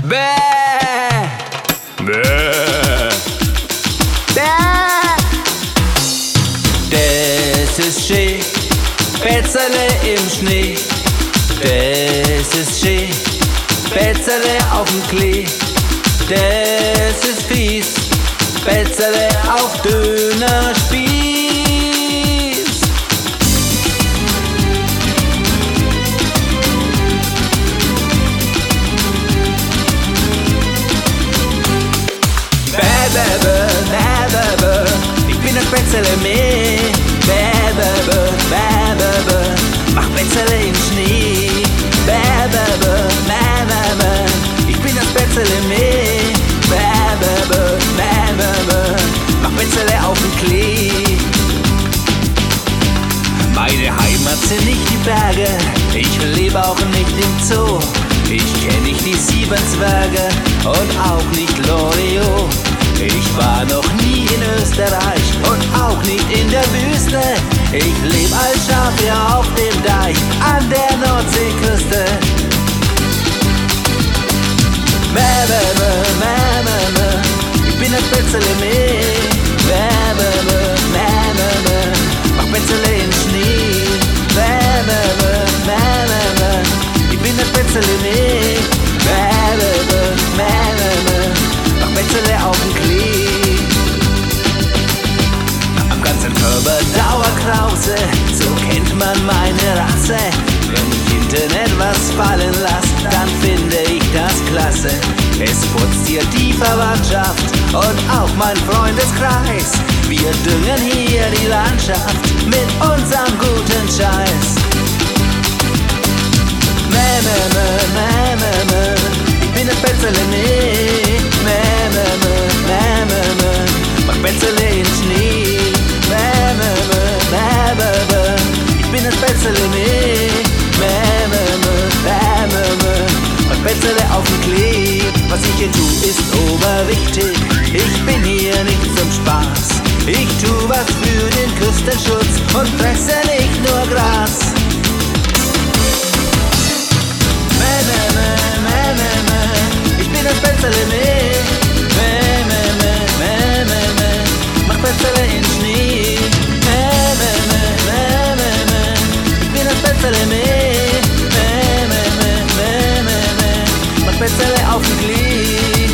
Bäh. Bäh. Bäh. Das ist schön, Spätzle im Schnee. Das ist schön, Spätzle auf'm Klee. Das ist fies, Spätzle auf Dönerspieß. Ich bin ein Spätzle mehr. Mach Spätzle im Schnee. Ich bin ein Spätzle mehr. Mach Spätzle auf dem Klee. Meine Heimat sind nicht die Berge, ich lebe auch nicht im Zoo. Ich kenn nicht die Sieben Zwerge und auch nicht Loriot. Ich war noch nie in Österreich und auch nicht in der Wüste. Ich leb als Schaf hier auf dem Deich an der Nordseeküste. Ich bin ein Spätzle mehr. Mach Spätzle im Schnee. Ich bin ein Spätzle mehr. Mach Spätzle auf dem Klee. Am ganzen Körper Dauerkrause, so kennt man meine Rasse. Wenn ich hinten etwas fallen lass, dann finde ich das klasse. Es putzt hier die Verwandtschaft und auch mein Freundeskreis. Wir düngen hier die Landschaft mit unserem guten Scheiß. Ich bin ein Spätzle mehr. Mach Spätzle im Schnee. Ich bin ein Spätzle mehr. Mach Spätzle auf dem Klee. Was ich hier tu, ist oberwichtig. Ich bin hier nicht zum Spaß. Ich tu was für den Küstenschutz und fresse nicht nur Gras. Ich bin ein Spätzle mehr. Mach Spätzle in Schnee. Ich bin ein Spätzle mehr. Mach Spätzle auf dem Klee.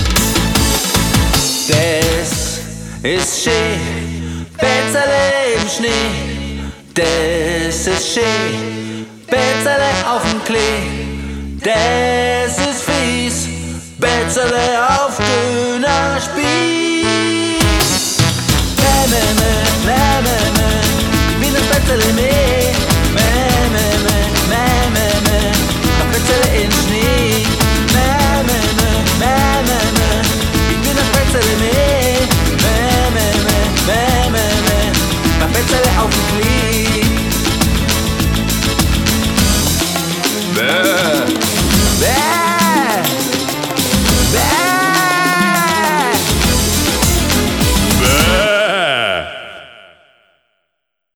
Das ist schön, Spätzle im Schnee. Das ist schön, Spätzle auf dem Klee. Das ist fies, Spätzle auf dem